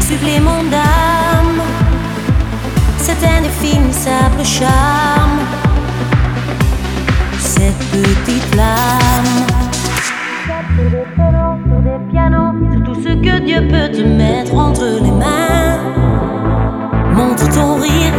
supplément d'âme, cet indéfinissable charme, cette petite flamme.